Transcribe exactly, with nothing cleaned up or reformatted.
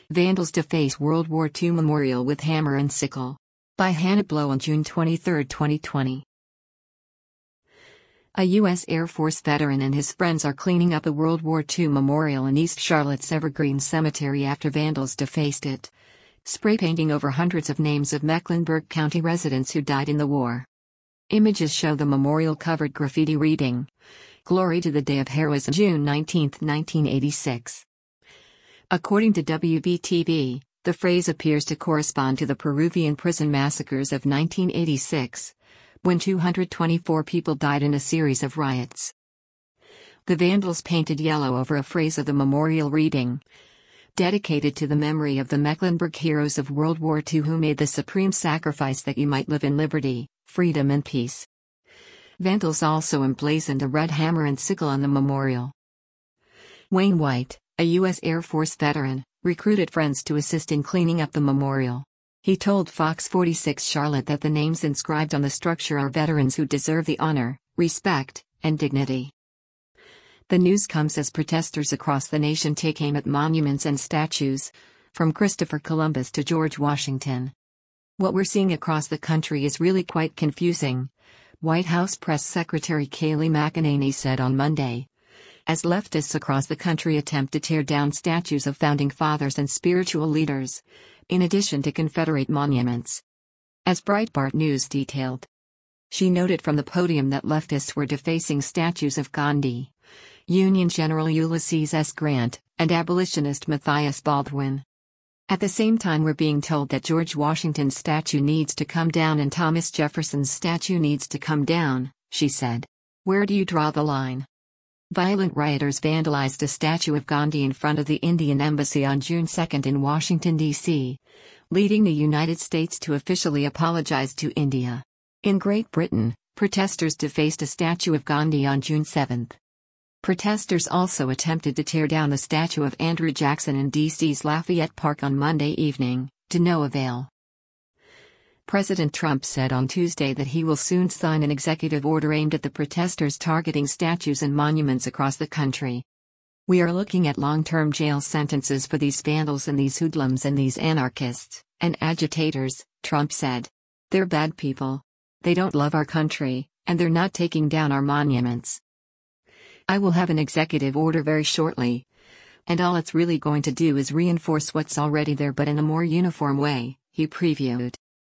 Vandals deface World War Two Memorial with Hammer and Sickle. By Hannah Blow on June twenty-third, twenty twenty. A U S Air Force veteran and his friends are cleaning up a World War Two memorial in East Charlotte's Evergreen Cemetery after vandals defaced it, spray painting over hundreds of names of Mecklenburg County residents who died in the war. Images show the memorial covered graffiti reading, "Glory to the Day of Heroism, June nineteenth, nineteen eighty-six. According to W B T V, the phrase appears to correspond to the Peruvian prison massacres of nineteen eighty-six, when two hundred twenty-four people died in a series of riots. The vandals painted yellow over a phrase of the memorial reading, "Dedicated to the memory of the Mecklenburg heroes of World War Two who made the supreme sacrifice that you might live in liberty, freedom and peace." Vandals also emblazoned a red hammer and sickle on the memorial. Wayne White, a U S Air Force veteran, recruited friends to assist in cleaning up the memorial. He told Fox forty-six Charlotte that the names inscribed on the structure are veterans who deserve the honor, respect, and dignity. The news comes as protesters across the nation take aim at monuments and statues, from Christopher Columbus to George Washington. "What we're seeing across the country is really quite confusing," White House Press Secretary Kayleigh McEnany said on Monday, as leftists across the country attempt to tear down statues of founding fathers and spiritual leaders, in addition to Confederate monuments. As Breitbart News detailed, she noted from the podium that leftists were defacing statues of Gandhi, Union General Ulysses S. Grant, and abolitionist Matthias Baldwin. "At the same time, we're being told that George Washington's statue needs to come down and Thomas Jefferson's statue needs to come down," she said. "Where do you draw the line?" Violent rioters vandalized a statue of Gandhi in front of the Indian Embassy on June second in Washington, D C, leading the United States to officially apologize to India. In Great Britain, protesters defaced a statue of Gandhi on June seventh. Protesters also attempted to tear down the statue of Andrew Jackson in D C's Lafayette Park on Monday evening, to no avail. President Trump said on Tuesday that he will soon sign an executive order aimed at the protesters targeting statues and monuments across the country. "We are looking at long-term jail sentences for these vandals and these hoodlums and these anarchists and agitators," Trump said. "They're bad people. They don't love our country, and they're not taking down our monuments. I will have an executive order very shortly, and all it's really going to do is reinforce what's already there but in a more uniform way," he previewed.